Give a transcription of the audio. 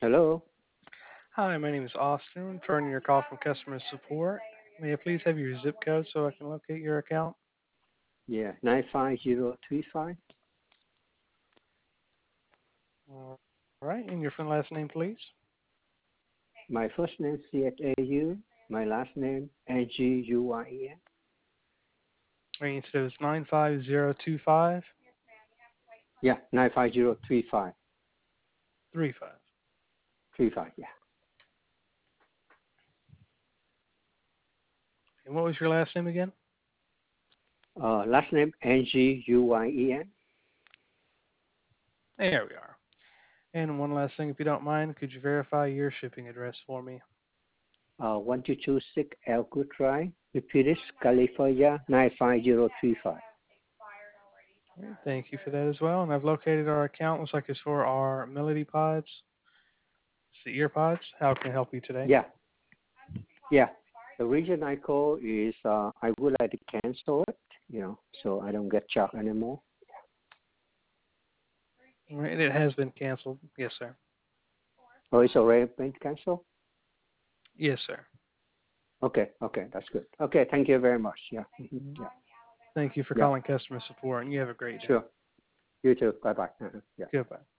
Hello. Hi, my name is Austin. I'm returning your call from customer support. May I please have your zip code so I can locate your account? Yeah, 95035. All right, and your full last name, please. My first name Chau. My last name Nguyen. And you said it was 9502535. Yeah, 95035. 35. Yeah. And what was your last name again? Last name Nguyen. There we are. And one last thing, if you don't mind, could you verify your shipping address for me? 1226 Elwood Drive, Rapides, California 95035. All right, thank you for that as well. And I've located our account. Looks like it's for our Melody Pods. It's the ear pods. How can I help you today? Yeah, yeah. The reason I call is I would like to cancel it, so I don't get charged anymore. All right, it has been canceled. Yes, sir. Oh, it's already been canceled? Yes, sir. Okay, that's good. Okay, thank you very much. Yeah, yeah, Thank you for yeah, calling customer support, and you have a great day. sure. You too. Bye-bye. Yeah. Goodbye.